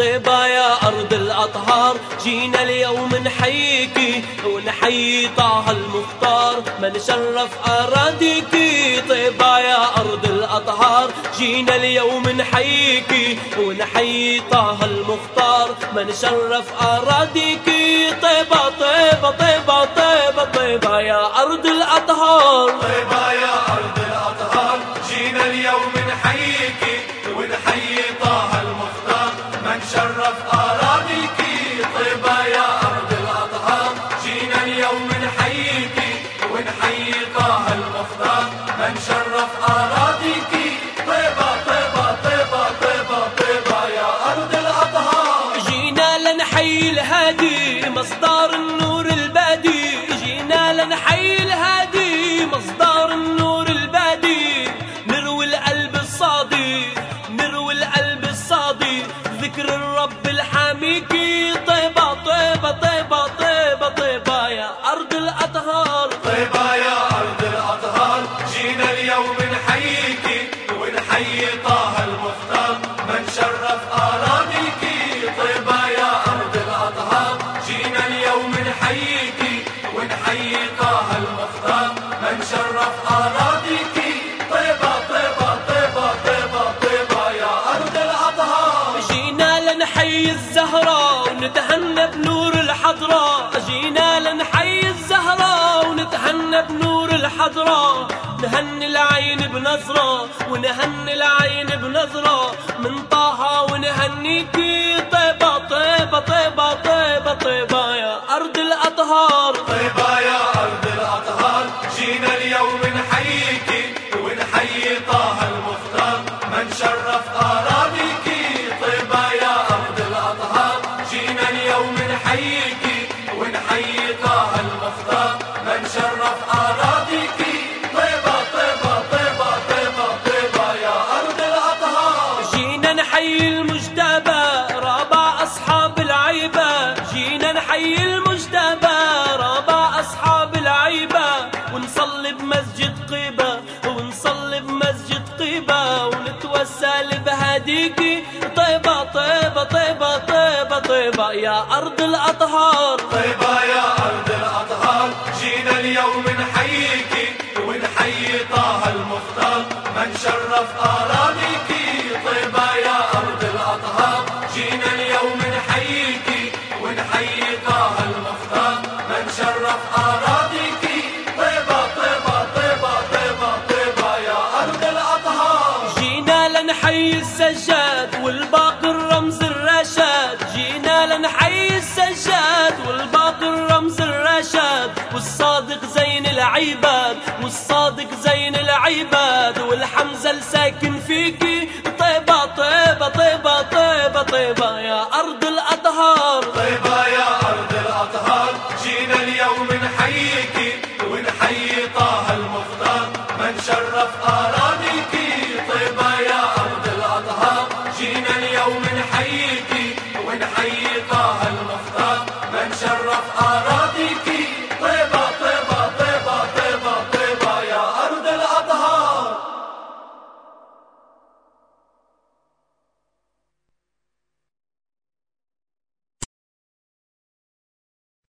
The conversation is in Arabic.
طيبة يا أرض الأطهار، جينا اليوم نحييكي ونحيي طه المختار من شرف أراضيكي. طيبة يا أرض الأطهار، جينا اليوم نحييكي ونحيي طه المختار من شرف أراضيكي. طيبة طيبة طيبة طيبة طيبة يا أرض الأطهار. طيبة يا أرض الأطهار، جينا اليوم نحييكي ونحيي طه المختار من شرف أراضيكي. طيبة يا أرض الأطهار، جينا اليوم نحييكي ونحيي طه المختار من شرف أراضيكي. طيبة طيبة طيبة طيبة طيبة يا أرض الأطهار. جينا لنحيي الهادي مصدر النور البادي، جينا لنحيي الهادي مصدر النور البادي. نروي القلب الصادي، نروي القلب الصادي، ذكر الرب الحاميكي. طيبة طيبة طيبة طيبة طيبة يا أرض الأطهار. طيبة يا أرض الأطهار، جينا اليوم نحييكي ونحيي طه المختار من شرف أراضيكي. طيبة يا أرض الأطهار، جينا اليوم نحييكي ونحيي طه المختار من شرف أراضيكي. طيبة طيبة طيبة طيبة طيبة يا أرض الأطهار. جينا لنحيي الزهرة ونتهنى بنور الحضرة، جينا لنحيي الزهرة ونتهنى بنور الحضرة. نهني العين بنظرة ونهني العين بنظرة من طه ونهنيكي. طيبة طيبة طيبة طيبة طيبة يا أرض الأطهار. طيبة يا أرض الأطهار، جينا اليوم نحييكي ونحيي طه المختار من شرف أراضيكي. طيبة يا أرض الأطهار، جينا اليوم نحييكي ونحيي طه المختار من شرف أراضيكي. طيبة طيبة طيبة طيبة طيبة يا أرض الأطهار. جينا نحيي المجتبى رابع أصحاب العيبة، جينا نحيي المجتبى رابع أصحاب العيبة. ونصلي بمسجد قيبة ونصلي بمسجد قيبة ونتوسل بهديكي. طيبة طيبة طيبة طيبة طيبة يا أرض الأطهار. طيبة يا أرض الأطهار، جينا اليوم نحييكي ونحيي طه المختار من شرف أراضيكي. طيبة يا أرض الأطهار، جينا اليوم نحييكي ونحيي طه المختار من شرف أراضيكي. طيبة طيبة طيبة طيبة طيبة يا أرض الأطهار. جينا لنحيي السجاد والباقي الرمز الرشاد، جينا لنحيي السجاد والباقي الرمز الرشاد. والصادق زين العباد والصادق زين العباد والحمزة الساكن فيكي. طيبة طيبة طيبة طيبة طيبة يا أرض الأطهار. طيبة يا أرض الأطهار، جينا اليوم نحييكي ونحيي طه المختار من شرف أراضيكي.